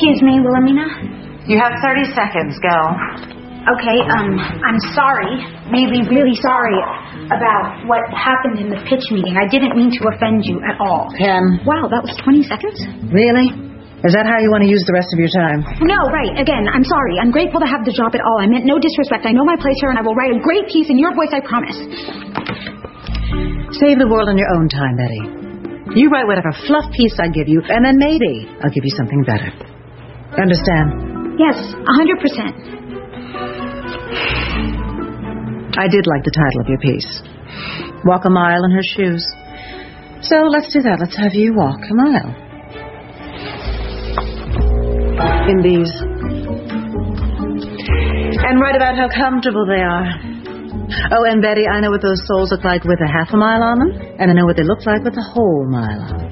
Excuse me, Wilhelmina? You have 30 seconds. Go. Okay, I'm sorry, really, really sorry about what happened in the pitch meeting. I didn't mean to offend you at all. Pam. Wow, that was 20 seconds? Really? Is that how you want to use the rest of your time? No, right. Again, I'm sorry. I'm grateful to have the job at all. I meant no disrespect. I know my place here, and I will write a great piece in your voice, I promise. Save the world on your own time, Betty. You write whatever fluff piece I give you, and then maybe I'll give you something better. Understand? Yes, 100%. I did like the title of your piece. Walk a mile in her shoes. So let's do that. Let's have you walk a mile. In these. And write about how comfortable they are. Oh, and Betty, I know what those soles look like with a half a mile on them, and I know what they look like with a whole mile on them.